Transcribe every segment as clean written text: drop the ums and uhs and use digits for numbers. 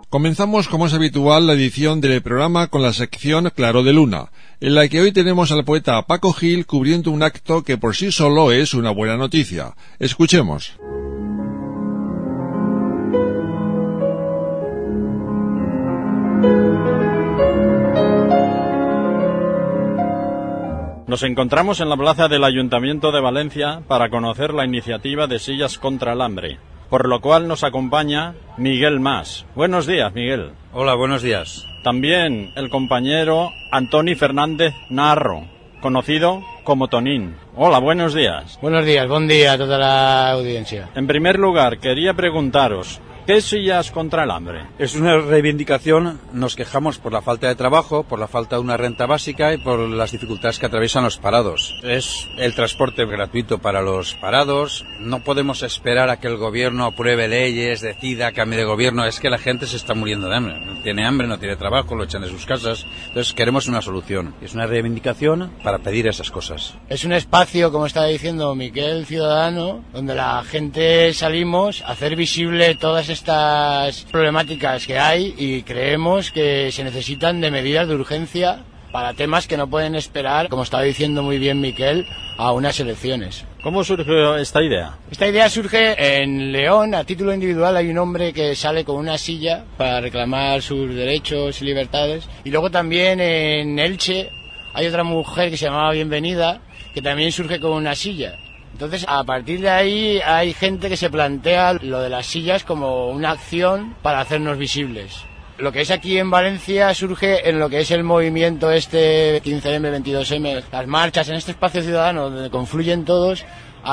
Comenzamos, como es habitual, la edición del programa con la sección Claro de Luna, en la que hoy tenemos al poeta Paco Gil cubriendo un acto que por sí solo es una buena noticia. Escuchemos. Nos encontramos en la plaza del Ayuntamiento de Valencia para conocer la iniciativa de Sillas contra el Hambre, por lo cual nos acompaña Miguel Mas. Buenos días, Miguel. Hola, buenos días. También el compañero Antoni Fernández Narro, conocido como Tonín. Hola, buenos días. Buenos días, buen día a toda la audiencia. En primer lugar, quería preguntaros, ¿qué es Sillas contra el Hambre? Es una reivindicación, nos quejamos por la falta de trabajo, por la falta de una renta básica y por las dificultades que atraviesan los parados. Es el transporte gratuito para los parados, no podemos esperar a que el gobierno apruebe leyes, decida, cambie de gobierno, es que la gente se está muriendo de hambre, no tiene trabajo, lo echan de sus casas, entonces queremos una solución. Es una reivindicación para pedir esas cosas. Es un espacio, como estaba diciendo Miquel, ciudadano, donde la gente salimos a hacer visible todas estas problemáticas que hay y creemos que se necesitan de medidas de urgencia para temas que no pueden esperar, como estaba diciendo muy bien Miquel, a unas elecciones. ¿Cómo surgió esta idea? Esta idea surge en León. A título individual hay un hombre que sale con una silla para reclamar sus derechos y libertades, y luego también en Elche hay otra mujer que se llamaba Bienvenida, que también surge con una silla. Entonces, a partir de ahí hay gente que se plantea lo de las sillas como una acción para hacernos visibles. Lo que es aquí en Valencia surge en lo que es el movimiento 15M, 22M, las marchas en este espacio ciudadano donde confluyen todos.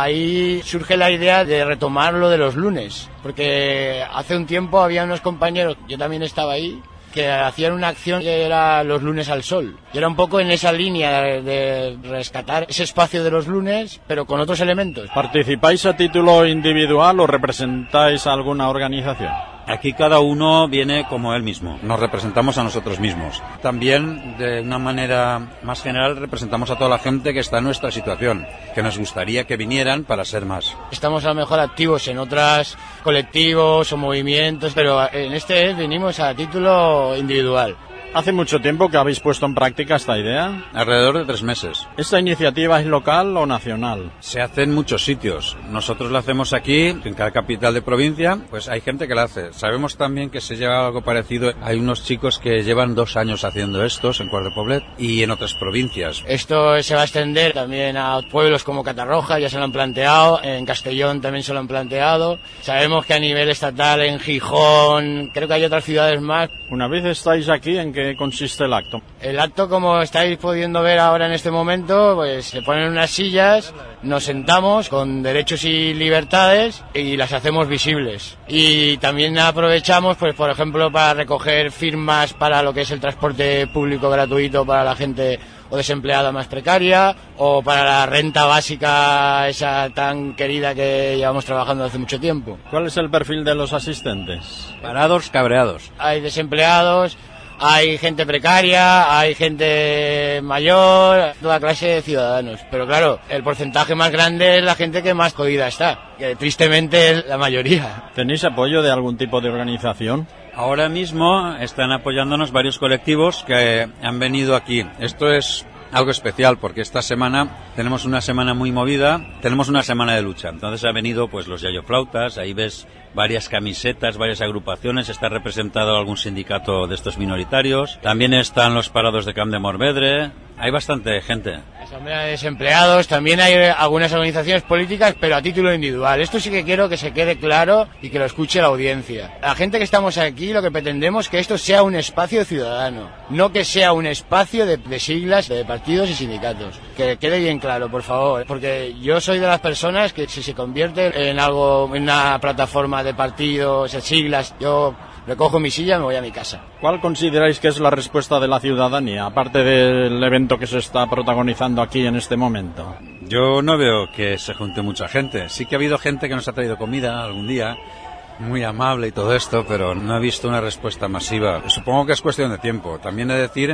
Ahí surge la idea de retomar lo de los lunes, porque hace un tiempo había unos compañeros, yo también estaba ahí, que hacían una acción que era los lunes al sol. Y era un poco en esa línea de rescatar ese espacio de los lunes, pero con otros elementos. ¿Participáis a título individual o representáis a alguna organización? Aquí cada uno viene como él mismo, nos representamos a nosotros mismos. También, de una manera más general, representamos a toda la gente que está en nuestra situación, que nos gustaría que vinieran para ser más. Estamos a lo mejor activos en otros colectivos o movimientos, pero en este venimos a título individual. ¿Hace mucho tiempo que habéis puesto en práctica esta idea? Alrededor de 3 meses. ¿Esta iniciativa es local o nacional? Se hace en muchos sitios. Nosotros la hacemos aquí, en cada capital de provincia, pues hay gente que la hace. Sabemos también que se lleva algo parecido. Hay unos chicos que llevan 2 años haciendo estos en Cuart de Poblet y en otras provincias. Esto se va a extender también a pueblos como Catarroja, ya se lo han planteado, en Castellón también se lo han planteado. Sabemos que a nivel estatal, en Gijón, creo que hay otras ciudades más. Una vez estáis aquí, ¿en qué consiste el acto? El acto, como estáis pudiendo ver ahora en este momento, pues se ponen unas sillas, nos sentamos con derechos y libertades y las hacemos visibles. Y también aprovechamos, pues por ejemplo, para recoger firmas para lo que es el transporte público gratuito para la gente o desempleada más precaria, o para la renta básica esa tan querida que llevamos trabajando hace mucho tiempo. ¿Cuál es el perfil de los asistentes? Parados, cabreados. Hay desempleados, hay gente precaria, hay gente mayor, toda clase de ciudadanos. Pero claro, el porcentaje más grande es la gente que más jodida está, que tristemente es la mayoría. ¿Tenéis apoyo de algún tipo de organización? Ahora mismo están apoyándonos varios colectivos que han venido aquí. Esto es algo especial porque esta semana tenemos una semana muy movida, tenemos una semana de lucha. Entonces ha venido pues los yayoflautas, ahí ves varias camisetas, varias agrupaciones, está representado algún sindicato de estos minoritarios. También están los parados de Camp de Morvedre, hay bastante gente. Asamblea de desempleados, también hay algunas organizaciones políticas, pero a título individual. Esto sí que quiero que se quede claro y que lo escuche la audiencia. La gente que estamos aquí lo que pretendemos es que esto sea un espacio ciudadano, no que sea un espacio de siglas, de partidos y sindicatos. Que quede bien claro, por favor, porque yo soy de las personas que si se convierte en algo, en una plataforma de partidos, de siglas, yo recojo mi silla y me voy a mi casa. ¿Cuál consideráis que es la respuesta de la ciudadanía, aparte del evento que se está protagonizando aquí en este momento? Yo no veo que se junte mucha gente. Sí que ha habido gente que nos ha traído comida algún día, muy amable y todo esto, pero no he visto una respuesta masiva. Supongo que es cuestión de tiempo. También he de decir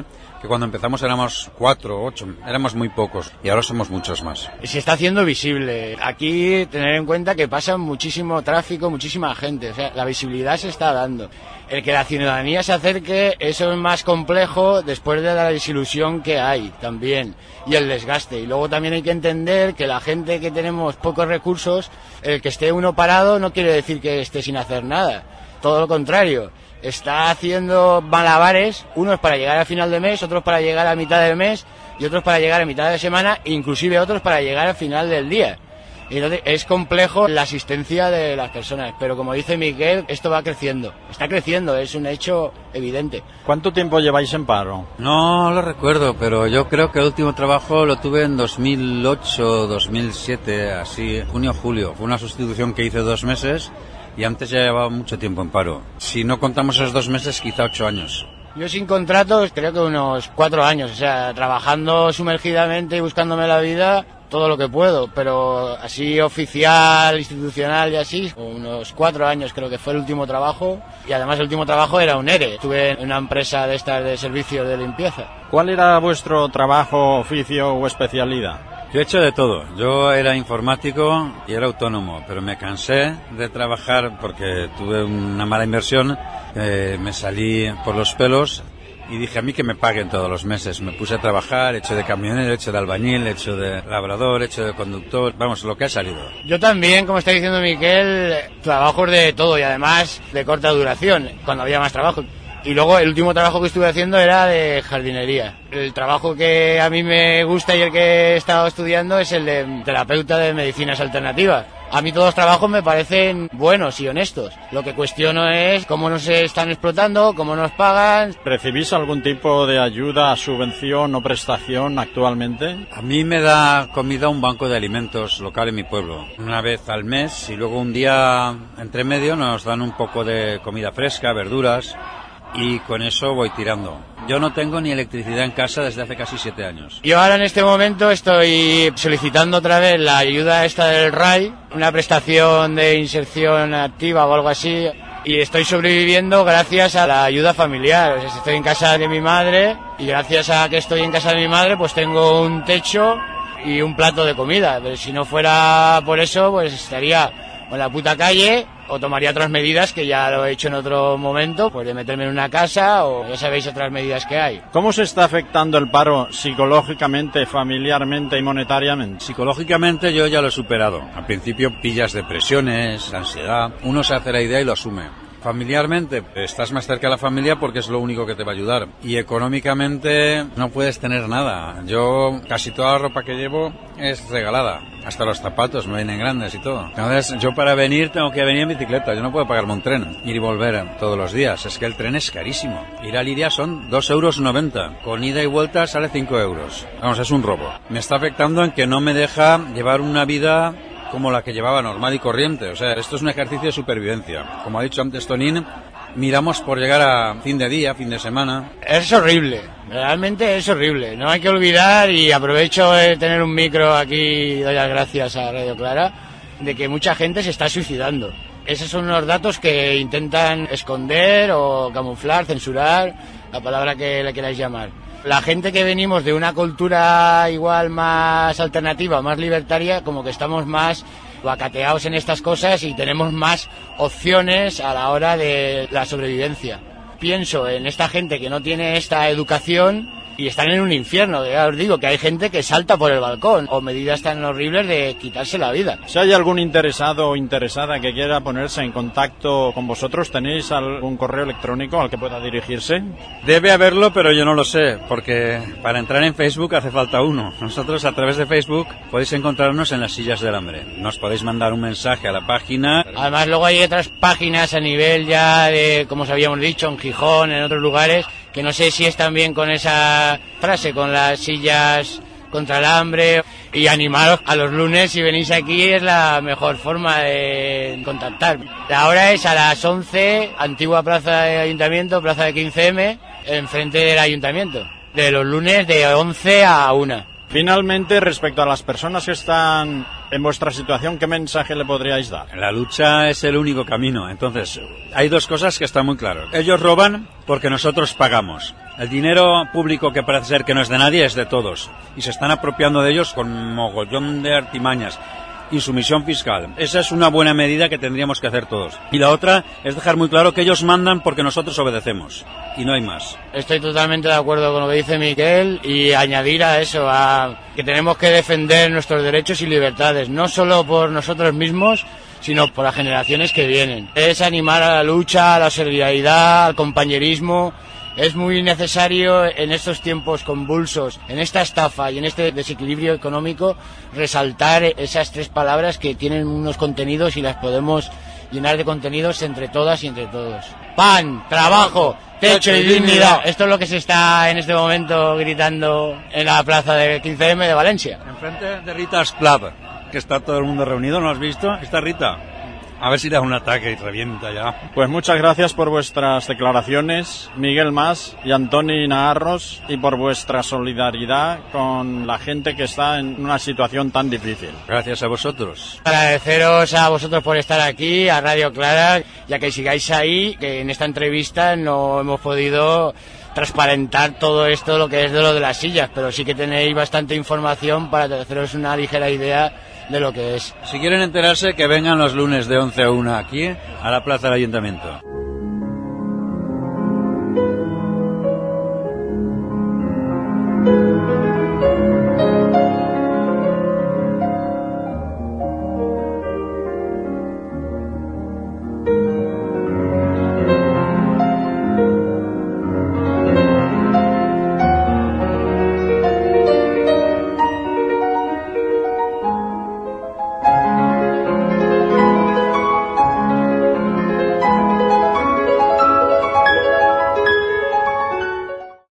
que cuando empezamos éramos 4 o 8, éramos muy pocos y ahora somos muchos más. Se está haciendo visible. Aquí tener en cuenta que pasa muchísimo tráfico, muchísima gente, o sea, la visibilidad se está dando. El que la ciudadanía se acerque, eso es más complejo después de la desilusión que hay también y el desgaste. Y luego también hay que entender que la gente que tenemos pocos recursos, el que esté uno parado no quiere decir que esté sin hacer nada, todo lo contrario. Está haciendo malabares, unos para llegar a final de mes, otros para llegar a mitad del mes y otros para llegar a mitad de semana, inclusive otros para llegar al final del día. Y entonces es complejo la asistencia de las personas, pero como dice Miguel, esto va creciendo, está creciendo, es un hecho evidente. ¿Cuánto tiempo lleváis en paro? No lo recuerdo, pero yo creo que el último trabajo lo tuve en 2008, 2007, así, junio-julio. Fue una sustitución que hice 2 meses y antes ya llevaba mucho tiempo en paro. Si no contamos esos 2 meses, quizá 8 años. Yo sin contratos creo que unos 4 años, o sea, trabajando sumergidamente y buscándome la vida todo lo que puedo, pero así oficial, institucional y así, unos 4 años creo que fue el último trabajo, y además el último trabajo era un ERE, estuve en una empresa de estas de servicios de limpieza. ¿Cuál era vuestro trabajo, oficio o especialidad? Yo he hecho de todo. Yo era informático y era autónomo, pero me cansé de trabajar porque tuve una mala inversión, me salí por los pelos y dije a mí que me paguen todos los meses. Me puse a trabajar, he hecho de camionero, he hecho de albañil, he hecho de labrador, he hecho de conductor, vamos, lo que ha salido. Yo también, como está diciendo Miquel, trabajos de todo y además de corta duración, cuando había más trabajo. Y luego el último trabajo que estuve haciendo era de jardinería. El trabajo que a mí me gusta y el que he estado estudiando es el de terapeuta de medicinas alternativas. A mí todos los trabajos me parecen buenos y honestos. Lo que cuestiono es cómo nos están explotando, cómo nos pagan. ¿Recibís algún tipo de ayuda, subvención o prestación actualmente? A mí me da comida un banco de alimentos local en mi pueblo, una vez al mes, y luego un día entre medio nos dan un poco de comida fresca, verduras, y con eso voy tirando. Yo no tengo ni electricidad en casa desde hace casi 7 años. Yo ahora en este momento estoy solicitando otra vez la ayuda esta del RAI, una prestación de inserción activa o algo así, y estoy sobreviviendo gracias a la ayuda familiar. O sea, estoy en casa de mi madre y gracias a que estoy en casa de mi madre pues tengo un techo y un plato de comida. Pero si no fuera por eso pues estaría en la puta calle o tomaría otras medidas que ya lo he hecho en otro momento, pues de meterme en una casa o ya sabéis otras medidas que hay. ¿Cómo se está afectando el paro psicológicamente, familiarmente y monetariamente? Psicológicamente yo ya lo he superado. Al principio pillas depresiones, ansiedad, uno se hace la idea y lo asume. Familiarmente, estás más cerca de la familia porque es lo único que te va a ayudar. Y económicamente no puedes tener nada. Yo casi toda la ropa que llevo es regalada. Hasta los zapatos me vienen grandes y todo. Entonces yo para venir tengo que venir en bicicleta. Yo no puedo pagarme un tren, ir y volver todos los días. Es que el tren es carísimo. Ir a Liria son 2,90 €. Con ida y vuelta sale 5 €. Vamos, es un robo. Me está afectando en que no me deja llevar una vida como la que llevaba normal y corriente. O sea, esto es un ejercicio de supervivencia. Como ha dicho antes Tonín, miramos por llegar a fin de día, fin de semana. Es horrible, realmente es horrible. No hay que olvidar, y aprovecho de tener un micro aquí y doy las gracias a Radio Clara, de que mucha gente se está suicidando. Esos son unos datos que intentan esconder o camuflar, censurar, la palabra que le queráis llamar. La gente que venimos de una cultura igual más alternativa, más libertaria, como que estamos más vacateados en estas cosas y tenemos más opciones a la hora de la sobrevivencia. Pienso en esta gente que no tiene esta educación y están en un infierno. Ya os digo que hay gente que salta por el balcón o medidas tan horribles de quitarse la vida. Si hay algún interesado o interesada que quiera ponerse en contacto con vosotros, ¿tenéis algún correo electrónico al que pueda dirigirse? Debe haberlo, pero yo no lo sé, porque para entrar en Facebook hace falta uno. Nosotros a través de Facebook podéis encontrarnos en las sillas del hambre. Nos podéis mandar un mensaje a la página. Además luego hay otras páginas a nivel ya de, como os habíamos dicho, en Gijón, en otros lugares, que no sé si es también con esa frase, con las sillas contra el hambre. Y animaros a los lunes, si venís aquí, es la mejor forma de contactar. La hora es a las 11, antigua plaza de Ayuntamiento, plaza de 15M, enfrente del Ayuntamiento. De los lunes de 11 a 1. Finalmente, respecto a las personas que están en vuestra situación, ¿qué mensaje le podríais dar? La lucha es el único camino. Entonces, hay dos cosas que están muy claras. Ellos roban porque nosotros pagamos. El dinero público, que parece ser que no es de nadie, es de todos. Y se están apropiando de ellos con mogollón de artimañas. Insumisión fiscal. Esa es una buena medida que tendríamos que hacer todos. Y la otra es dejar muy claro que ellos mandan porque nosotros obedecemos. Y no hay más. Estoy totalmente de acuerdo con lo que dice Miguel y añadir a eso, a que tenemos que defender nuestros derechos y libertades, no solo por nosotros mismos, sino por las generaciones que vienen. Es animar a la lucha, a la solidaridad, al compañerismo. Es muy necesario en estos tiempos convulsos, en esta estafa y en este desequilibrio económico, resaltar esas tres palabras que tienen unos contenidos y las podemos llenar de contenidos entre todas y entre todos. Pan, trabajo, techo y dignidad. Esto es lo que se está en este momento gritando en la plaza del 15M de Valencia. Enfrente de Rita's Club, que está todo el mundo reunido, ¿no has visto? Está Rita. A ver si le da un ataque y revienta ya. Pues muchas gracias por vuestras declaraciones, Miguel Mas y Antoni Naharros, y por vuestra solidaridad con la gente que está en una situación tan difícil. Gracias a vosotros. Agradeceros a vosotros por estar aquí, a Radio Clara, ya que sigáis ahí, que en esta entrevista no hemos podido transparentar todo esto, lo que es de lo de las sillas, pero sí que tenéis bastante información para haceros una ligera idea de lo que es. Si quieren enterarse, que vengan los lunes de 11 a 1 aquí, a la plaza del Ayuntamiento.